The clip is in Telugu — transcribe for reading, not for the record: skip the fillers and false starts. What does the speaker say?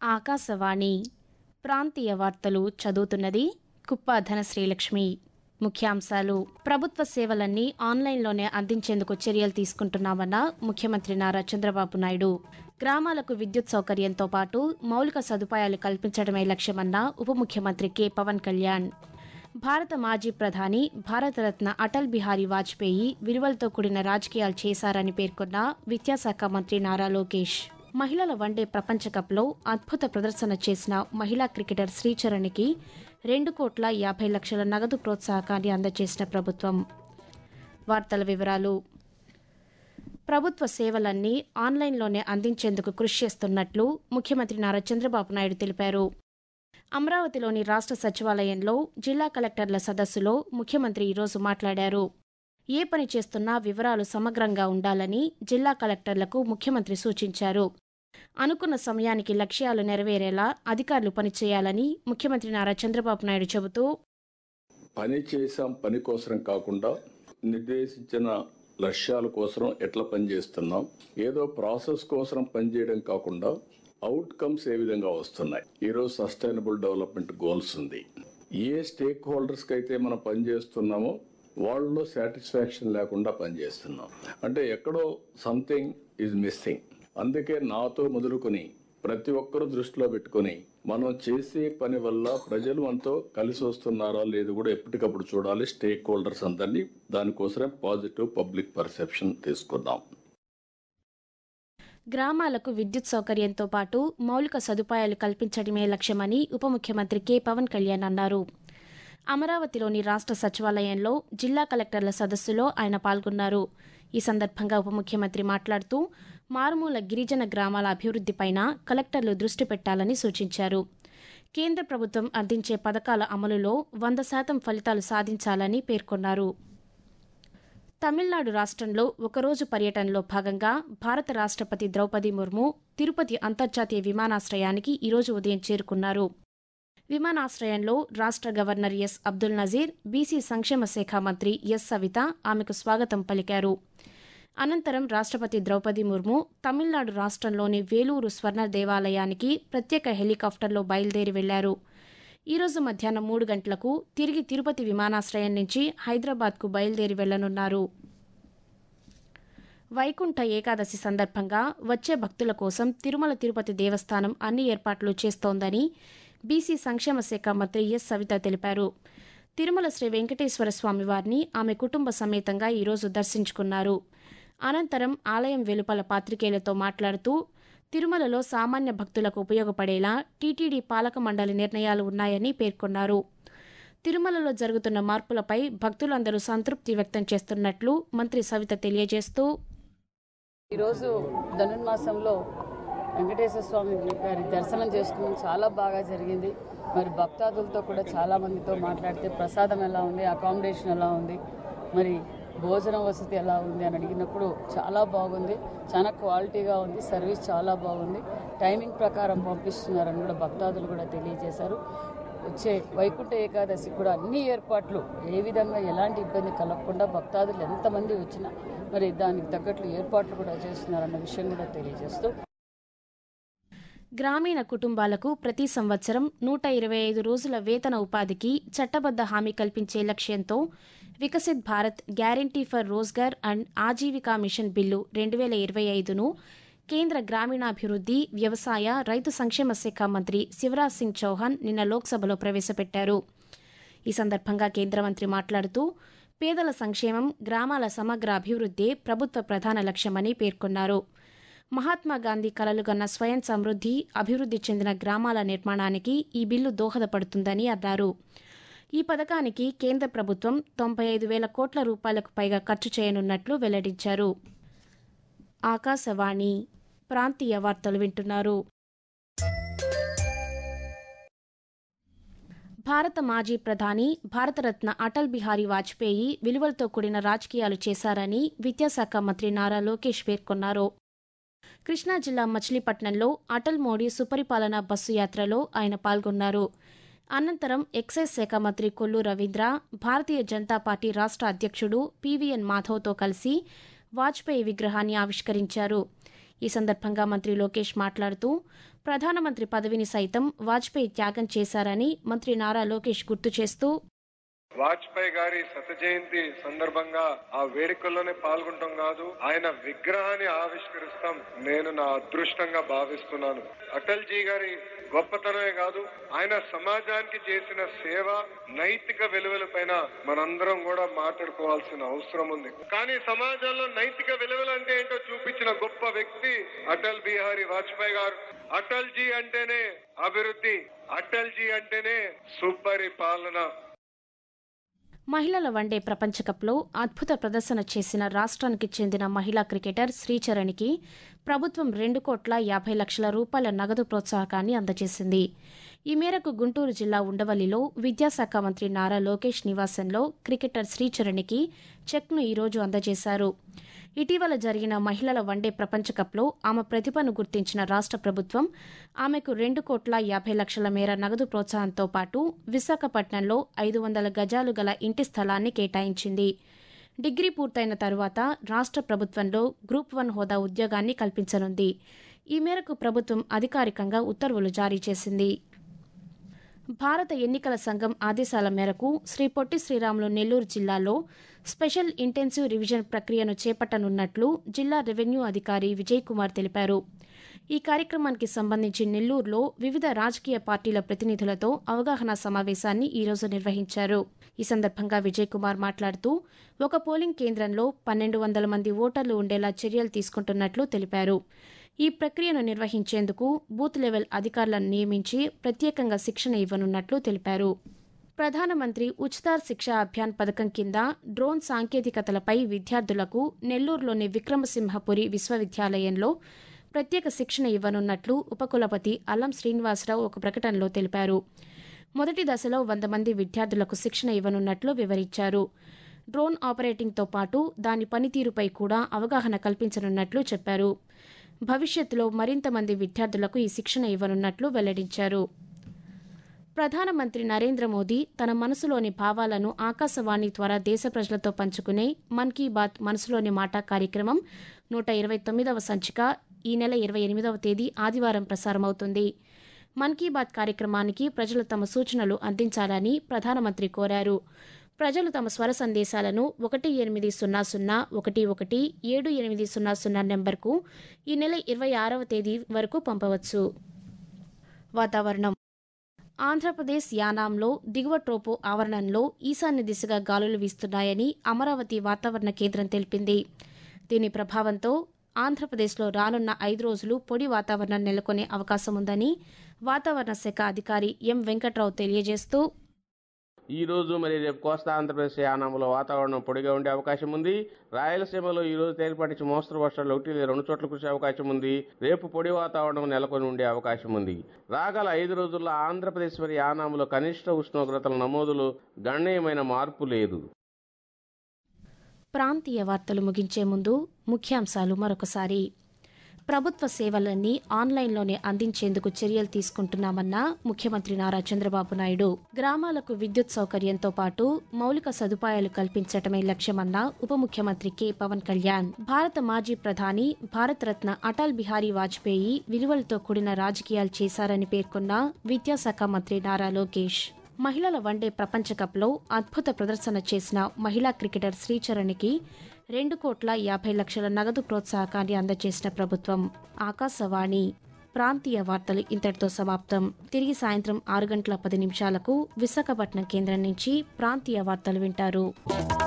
ఆకాశవాణి ప్రాంతీయ వార్తలు చదువుతున్నది కుప్ప ధనశ్రీలక్ష్మి. ముఖ్యాంశాలు: ప్రభుత్వ సేవలన్నీ ఆన్లైన్లోనే అందించేందుకు చర్యలు తీసుకుంటున్నామన్న ముఖ్యమంత్రి నారా చంద్రబాబు నాయుడు. గ్రామాలకు విద్యుత్ సౌకర్యంతో పాటు మౌలిక సదుపాయాలు కల్పించడమే లక్ష్యమన్న ఉప ముఖ్యమంత్రి కె పవన్ కళ్యాణ్. భారత మాజీ ప్రధాని భారతరత్న అటల్ బిహారీ వాజ్పేయి విలువలతో కూడిన రాజకీయాలు చేశారని పేర్కొన్న విద్యాశాఖ మంత్రి నారా లోకేష్. మహిళల వన్డే ప్రపంచ కప్లో అద్భుత ప్రదర్శన చేసిన మహిళా క్రికెటర్ శ్రీచరణ్కి 2,50,00,000 నగదు ప్రోత్సాహకాన్ని అందజేసిన ప్రభుత్వం. వార్తల వివరాలు: ప్రభుత్వ సేవలన్నీ ఆన్లైన్లోనే అందించేందుకు కృషి చేస్తున్నట్లు ముఖ్యమంత్రి నారా చంద్రబాబు నాయుడు తెలిపారు. అమరావతిలోని రాష్ట్ర సచివాలయంలో జిల్లా కలెక్టర్ల సదస్సులో ముఖ్యమంత్రి ఈరోజు మాట్లాడారు. ఏ పని చేస్తున్నా వివరాలు సమగ్రంగా ఉండాలని జిల్లా కలెక్టర్లకు ముఖ్యమంత్రి సూచించారు. అనుకున్న సమయానికి లక్ష్యాలు నెరవేరేలా అధికారులు పనిచేయాలని ముఖ్యమంత్రి నారా చంద్రబాబు నాయుడు చెబుతూ, పని చేసాం పని కోసం కాకుండా నిర్దేశించిన లక్ష్యాల కోసం ఎట్లా పనిచేస్తున్నాం, ఏదో ప్రాసెస్ కోసం పనిచేయడం కాకుండా అవుట్కమ్స్ ఏ విధంగా వస్తున్నాయి. ఈరోజు సస్టైనబుల్ డెవలప్మెంట్ గోల్స్ ఉంది. ఏ స్టేక్ హోల్డర్స్కి అయితే మనం పనిచేస్తున్నామో వాళ్ళలో సాటిస్ఫాక్షన్ లేకుండా పనిచేస్తున్నాం అంటే ఎక్కడో సంథింగ్ ఈజ్ మిస్సింగ్. అందుకే నాతో మొదలుకొని ప్రతి ఒక్కరూ దృష్టిలో పెట్టుకొని మనం చేసే పని వల్ల ప్రజలు మనతో కలిసి వస్తున్నారా లేదు కూడా ఎప్పటికప్పుడు చూడాలి. స్టేక్ హోల్డర్స్ అందరినీ దానికోసమే పాజిటివ్ పబ్లిక్ పర్సెప్షన్ తీసుకుందాం. గ్రామాలకు విద్యుత్ సౌకర్యంతో పాటు మౌలిక సదుపాయాలు కల్పించడమే లక్ష్యమని ఉప ముఖ్యమంత్రి కె పవన్ కళ్యాణ్ అన్నారు. అమరావతిలోని రాష్ట్ర సచివాలయంలో జిల్లా కలెక్టర్ల సదస్సులో ఆయన పాల్గొన్నారు. ఈ సందర్భంగా ఉప ముఖ్యమంత్రి మాట్లాడుతూ మారుమూల గిరిజన గ్రామాల అభివృద్ధిపైన కలెక్టర్లు దృష్టి పెట్టాలని సూచించారు. కేంద్ర ప్రభుత్వం అందించే పథకాల అమలులో 100% ఫలితాలు సాధించాలని పేర్కొన్నారు. తమిళనాడు రాష్ట్రంలో ఒకరోజు పర్యటనలో భాగంగా భారత రాష్ట్రపతి ద్రౌపది ముర్ము తిరుపతి అంతర్జాతీయ విమానాశ్రయానికి ఈరోజు ఉదయం చేరుకున్నారు. విమానాశ్రయంలో రాష్ట్ర governor S Abdul Nazeer, BC సంక్షేమ శాఖ మంత్రి ఎస్ సవిత ఆమెకు స్వాగతం పలికారు. అనంతరం రాష్ట్రపతి ద్రౌపది ముర్ము తమిళనాడు రాష్ట్రంలోని వేలూరు స్వర్ణ దేవాలయానికి ప్రత్యేక హెలికాప్టర్లో బయలుదేరి వెళ్లారు. ఈరోజు మధ్యాహ్నం 3 గంటలకు తిరిగి తిరుపతి విమానాశ్రయం నుంచి హైదరాబాద్కు బయలుదేరి వెళ్లనున్నారు. వైకుంఠ ఏకాదశి సందర్భంగా వచ్చే భక్తుల కోసం తిరుమల తిరుపతి దేవస్థానం అన్ని ఏర్పాట్లు చేస్తోందని బీసీ సంక్షేమ శాఖ మంత్రి ఎస్ సవిత తెలిపారు. తిరుమల శ్రీ వెంకటేశ్వర స్వామి వారిని ఆమె కుటుంబ సమేతంగా ఈరోజు దర్శించుకున్నారు. అనంతరం ఆలయం వెలుపల పాత్రికేయులతో మాట్లాడుతూ తిరుమలలో సామాన్య భక్తులకు ఉపయోగపడేలా టీటీడీ పాలక మండలి నిర్ణయాలు ఉన్నాయని పేర్కొన్నారు. తిరుమలలో జరుగుతున్న మార్పులపై భక్తులందరూ సంతృప్తి వ్యక్తం చేస్తున్నట్లు మంత్రి సవిత తెలియజేస్తూ, ఈరోజు ధనుర్మాసంలో వెంకటేశ్వర స్వామి గారి దర్శనం చేసుకుని చాలా బాగా జరిగింది. మరి భక్తాదులతో కూడా చాలా మందితో మాట్లాడితే ప్రసాదం ఎలా ఉంది, అకామిడేషన్ ఎలా ఉంది, మరి భోజన వసతి ఎలా ఉంది అని అడిగినప్పుడు చాలా బాగుంది, చాలా క్వాలిటీగా ఉంది, సర్వీస్ చాలా బాగుంది, టైమింగ్ ప్రకారం పంపిస్తున్నారని కూడా భక్తాదులు కూడా తెలియజేశారు. వచ్చే వైకుంఠ ఏకాదశి కూడా అన్ని ఏర్పాట్లు ఏ విధంగా ఎలాంటి ఇబ్బంది కలగకుండా భక్తాదులు ఎంతమంది వచ్చినా మరి దానికి తగ్గట్లు ఏర్పాట్లు కూడా చేస్తున్నారన్న విషయం కూడా తెలియజేస్తూ, గ్రామీణ కుటుంబాలకు ప్రతి సంవత్సరం 125 రోజుల వేతన ఉపాధికి చట్టబద్ద హామీ కల్పించే లక్ష్యంతో Viksit Bharat guarantee for Rozgar and Ajeevika mission bill 2025ను కేంద్ర గ్రామీణాభివృద్ధి, వ్యవసాయ, రైతు సంక్షేమ శాఖ మంత్రి శివరాజ్ సింగ్ చౌహాన్ నిన్న లోక్సభలో ప్రవేశపెట్టారు. ఈ సందర్భంగా కేంద్ర మంత్రి మాట్లాడుతూ పేదల సంక్షేమం, గ్రామాల సమగ్ర అభివృద్ధే ప్రభుత్వ ప్రధాన లక్ష్యమని పేర్కొన్నారు. మహాత్మాగాంధీ కలలుగన్న స్వయం సమృద్ధి, అభివృద్ధి చెందిన గ్రామాల నిర్మాణానికి ఈ బిల్లు దోహదపడుతుందని అన్నారు. ఈ పథకానికి కేంద్ర ప్రభుత్వం 95,000 కోట్ల రూపాయలకు పైగా ఖర్చు చేయనున్నట్లు వెల్లడించారు. ఆకాశవాణి ప్రాంతీయ వార్తలు వింటున్నారు. భారత మాజీ ప్రధాని భారతరత్న అటల్ బిహారీ వాజ్పేయి విలువలతో కూడిన రాజకీయాలు చేశారని విద్యాశాఖ మంత్రి నారా లోకేష్ పేర్కొన్నారు. కృష్ణా జిల్లా మచిలీపట్నంలో అటల్ మోడీ సుపరిపాలన బస్సు యాత్రలో ఆయన పాల్గొన్నారు. అనంతరం ఎక్సైజ్ శాఖ మంత్రి కొల్లు రవీంద్ర, భారతీయ జనతా పార్టీ రాష్ట్ర అధ్యక్షుడు పీవీఎన్ మాధవ్తో కలిసి వాజ్పేయి విగ్రహాన్ని ఆవిష్కరించారు. ఈ సందర్భంగా మంత్రి లోకేష్ మాట్లాడుతూ ప్రధానమంత్రి పదవిని సైతం వాజ్పేయి త్యాగం చేశారని మంత్రి నారా లోకేష్ గుర్తు చేస్తూ వాజ్పేయి గారి శత జయంతి సందర్భంగా ఆ వేడుకల్లోనే పాల్గొంటాం కాదు, ఆయన విగ్రహాన్ని ఆవిష్కరిస్తాం నేను నా అదృష్టంగా భావిస్తున్నాను. అటల్ జీ గారి గొప్పతనమే కాదు, ఆయన సమాజానికి చేసిన సేవ, నైతిక విలువల పైన మనందరం కూడా మాట్లాడుకోవాల్సిన అవసరం ఉంది. కానీ సమాజంలో నైతిక విలువలు అంటే ఏంటో చూపించిన గొప్ప వ్యక్తి అటల్ బిహారీ వాజ్పేయి గారు. అటల్ జీ అంటేనే అభివృద్ధి, అటల్ జీ అంటేనే సుపరిపాలన. మహిళల వన్డే ప్రపంచకప్లో అద్భుత ప్రదర్శన చేసిన రాష్ట్రానికి చెందిన మహిళా క్రికెటర్ శ్రీచరణ్కి ప్రభుత్వం 2,50,00,000 రూపాయల నగదు ప్రోత్సాహకాన్ని అందజేసింది. ఈ మేరకు గుంటూరు జిల్లా ఉండవల్లిలో విద్యాశాఖ మంత్రి నారా లోకేష్ నివాసంలో క్రికెటర్ శ్రీచరణ్కి చెక్ను ఈరోజు అందజేశారు. ఇటీవల జరిగిన మహిళల వన్డే ప్రపంచకప్లో ఆమె ప్రతిభను గుర్తించిన రాష్ట్ర ప్రభుత్వం ఆమెకు 2,50,00,000 మేర నగదు ప్రోత్సాహంతో పాటు విశాఖపట్నంలో 500 గజాలు గల ఇంటి స్థలాన్ని కేటాయించింది. డిగ్రీ పూర్తయిన తరువాత రాష్ట్ర ప్రభుత్వంలో గ్రూప్ 1 హోదా ఉద్యోగాన్ని కల్పించనుంది. ఈ మేరకు ప్రభుత్వం అధికారికంగా ఉత్తర్వులు జారీ చేసింది. భారత ఎన్నికల సంఘం ఆదేశాల మేరకు శ్రీ పొట్టి శ్రీరాములు నెల్లూరు జిల్లాలో స్పెషల్ ఇంటెన్సివ్ రివిజన్ ప్రక్రియను చేపట్టనున్నట్లు జిల్లా రెవెన్యూ అధికారి విజయ్ కుమార్ తెలిపారు. ఈ కార్యక్రమానికి సంబంధించి నెల్లూరులో వివిధ రాజకీయ పార్టీల ప్రతినిధులతో అవగాహన సమావేశాన్ని ఈరోజు నిర్వహించారు. ఈ సందర్భంగా విజయ్ కుమార్ మాట్లాడుతూ ఒక పోలింగ్ కేంద్రంలో 1,200 మంది ఓటర్లు ఉండేలా చర్యలు తీసుకుంటున్నట్లు తెలిపారు. ఈ ప్రక్రియను నిర్వహించేందుకు బూత్ లెవెల్ అధికారులను నియమించి ప్రత్యేకంగా శిక్షణ ఇవ్వనున్నట్లు తెలిపారు. ప్రధానమంత్రి ఉచితార్ శిక్షా అభియాన్ పథకం కింద డ్రోన్ సాంకేతికతలపై విద్యార్థులకు నెల్లూరులోని విక్రమసింహపురి విశ్వవిద్యాలయంలో ప్రత్యేక శిక్షణ ఇవ్వనున్నట్లు ఉపకులపతి అల్లం శ్రీనివాసరావు ఒక ప్రకటనలో తెలిపారు. మొదటి దశలో 100 మంది విద్యార్థులకు శిక్షణ ఇవ్వనున్నట్లు వివరించారు. డ్రోన్ ఆపరేటింగ్తో పాటు దాని పనితీరుపై కూడా అవగాహన కల్పించనున్నట్లు చెప్పారు. భవిష్యత్తులో మరింత మంది విద్యార్థులకు ఈ శిక్షణ ఇవ్వనున్నట్లు వెల్లడించారు. ప్రధానమంత్రి నరేంద్ర మోదీ తన మనసులోని భావాలను ఆకాశవాణి ద్వారా దేశ ప్రజలతో పంచుకునే మన్ కీ బాత్ మనసులోని మాట కార్యక్రమం 129వ సంచిక ఈ నెల 28వ తేదీ ఆదివారం ప్రసారమవుతుంది. మన్ కీ బాత్ కార్యక్రమానికి ప్రజలు తమ సూచనలు అందించాలని ప్రధానమంత్రి కోరారు. ప్రజలు తమ స్వర సందేశాలను 1800117800 నెంబర్కు ఈ నెల 26వ తేదీ వరకు పంపవచ్చు. వాతావరణం. ఆంధ్రప్రదేశ్ యానాంలో దిగువ ట్రోపో ఆవరణంలో ఈశాన్య దిశగా గాలులు వీస్తున్నాయని అమరావతి వాతావరణ కేంద్రం తెలిపింది. దీని ప్రభావంతో ఆంధ్రప్రదేశ్లో రానున్న 5 రోజులు పొడి వాతావరణం నెలకొనే అవకాశం ఉందని వాతావరణ శాఖ అధికారి ఎం వెంకట్రావు తెలియజేస్తూ ఈ రోజు మరియు రేపు కోస్తా ఆంధ్రప్రదేశ్ యానాంలో వాతావరణం పొడిగా ఉండే అవకాశం ఉంది. రాయలసీమలో ఈ రోజు తేలిపాటి నుంచి మోస్తరు వర్షాలు 1 లేదా 2 చోట్ల కురిసే అవకాశం ఉంది. రేపు పొడి వాతావరణం నెలకొని ఉండే అవకాశం ఉంది. రాగల 5 రోజుల్లో ఆంధ్రప్రదేశ్ మరియు యానాంలో కనిష్ట ఉష్ణోగ్రతల నమోదులు గణనీయమైన మార్పు లేదు. ప్రాంతీయ వార్తలు ముగించే ముందు ముఖ్యాంశాలు మరొకసారి. ప్రభుత్వ సేవలన్నీ ఆన్లైన్లోనే అందించేందుకు చర్యలు తీసుకుంటున్నామన్న ముఖ్యమంత్రి నారా చంద్రబాబు నాయుడు. గ్రామాలకు విద్యుత్ సౌకర్యంతో పాటు మౌలిక సదుపాయాలు కల్పించటమే లక్ష్యమన్న ఉప ముఖ్యమంత్రి కె పవన్ కళ్యాణ్. భారత మాజీ ప్రధాని భారతరత్న అటల్ బిహారీ వాజ్పేయి విలువలతో కూడిన రాజకీయాలు చేశారని పేర్కొన్న విద్యాశాఖ మంత్రి నారా లోకేష్. మహిళల వన్డే ప్రపంచకప్లో అద్భుత ప్రదర్శన చేసిన మహిళా క్రికెటర్ శ్రీచరణ్కి 2,50,00,000 నగదు ప్రోత్సాహకాన్ని అందజేసిన ప్రభుత్వం. ఆకాశవాణి ప్రాంతీయ వార్తలు ఇంతటితో సమాప్తం. తిరిగి సాయంత్రం 6:10 విశాఖపట్నం కేంద్రం నుంచి ప్రాంతీయ వార్తలు వింటారు.